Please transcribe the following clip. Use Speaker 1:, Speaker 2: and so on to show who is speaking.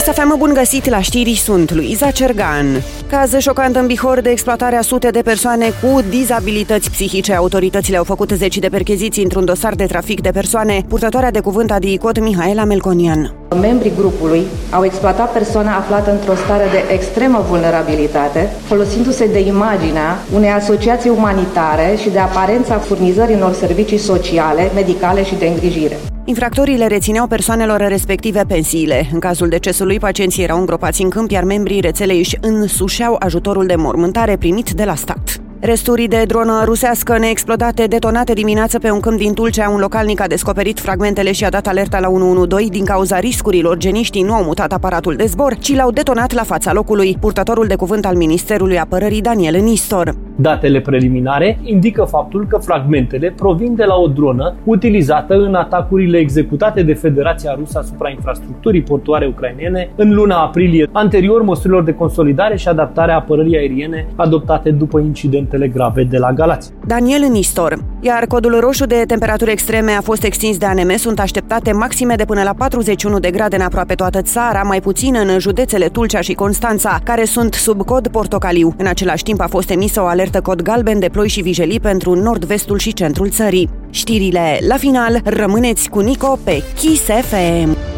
Speaker 1: Kiss FM, bun găsit la știri, sunt Luiza Cergan. Caz șocant în Bihor de exploatarea sute de persoane cu dizabilități psihice. Autoritățile au făcut 10 de percheziții într-un dosar de trafic de persoane. Purtătoarea de cuvânt a DICOT, Mihaela Melconian.
Speaker 2: Membrii grupului au exploatat persoana aflată într-o stare de extremă vulnerabilitate, folosindu-se de imaginea unei asociații umanitare și de aparența furnizării unor servicii sociale, medicale și de îngrijire.
Speaker 1: Infractorii le rețineau persoanelor respective pensiile. În cazul decesului, pacienții erau îngropați în câmp, iar membrii rețelei își însușeau ajutorul de mormântare primit de la stat. Resturi de dronă rusească neexplodate detonate dimineață pe un câmp din Tulcea. Un localnic a descoperit fragmentele și a dat alerta la 112. Din cauza riscurilor, geniștii nu au mutat aparatul de zbor, ci l-au detonat la fața locului. Purtătorul de cuvânt al Ministerului Apărării, Daniel Nistor.
Speaker 3: Datele preliminare indică faptul că fragmentele provin de la o dronă utilizată în atacurile executate de Federația Rusă asupra infrastructurii portuare ucrainene în luna aprilie, anterior măsurilor de consolidare și adaptare a apărării aeriene adoptate după incidentele grave de la Galați.
Speaker 1: Daniel Nistor. Iar codul roșu de temperaturi extreme a fost extins de ANM. Sunt așteptate maxime de până la 41 de grade în aproape toată țara, mai puțin în județele Tulcea și Constanța, care sunt sub cod portocaliu. În același timp a fost emisă o alertă cod galben de ploi și vijelii pentru nord-vestul și centrul țării. Știrile la final, rămâneți cu Nico pe Kiss FM.